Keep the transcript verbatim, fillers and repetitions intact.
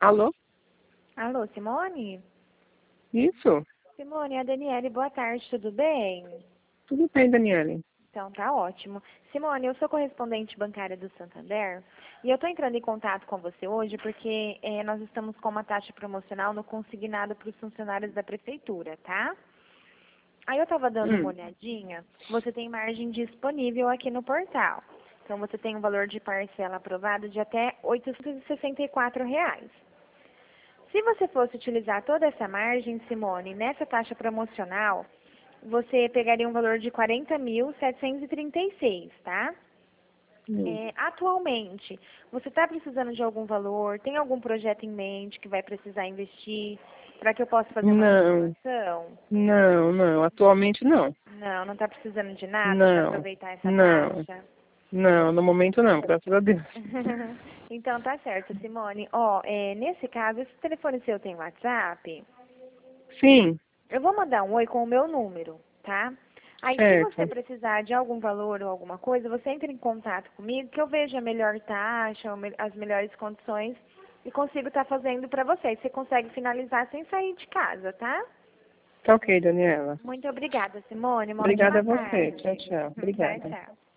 Alô? Alô, Simone? Isso? Simone, é a Daniele, boa tarde, tudo bem? Tudo bem, Daniele? Então, tá ótimo. Simone, eu sou correspondente bancária do Santander e eu estou entrando em contato com você hoje porque eh, nós estamos com uma taxa promocional no consignado para os funcionários da prefeitura, tá? Aí eu estava dando uma Hum. olhadinha, você tem margem disponível aqui no portal. Então, você tem um valor de parcela aprovado de até oitocentos e sessenta e quatro reais. Se você fosse utilizar toda essa margem, Simone, nessa taxa promocional, você pegaria um valor de quarenta mil setecentos e trinta e seis, tá? Hum. É, atualmente, você está precisando de algum valor? Tem algum projeto em mente que vai precisar investir para que eu possa fazer uma Não, simulação? não, não. Atualmente não. Não, não está precisando de nada para Não, aproveitar essa não, taxa? não. No momento não, graças a Deus. Então tá certo, Simone. Ó, é, nesse caso, esse telefone seu tem WhatsApp? Sim, Eu vou mandar um oi com o meu número, tá? Aí, se você certo. precisar de algum valor ou alguma coisa, você entra em contato comigo, que eu vejo a melhor taxa, o me- as melhores condições e consigo estar fazendo para você. Você consegue finalizar sem sair de casa, tá? Tá ok, Daniela. Muito obrigada, Simone. Uma Obrigada ótima a você. Tchau, tarde. tchau. Tchau, Obrigada. tchau.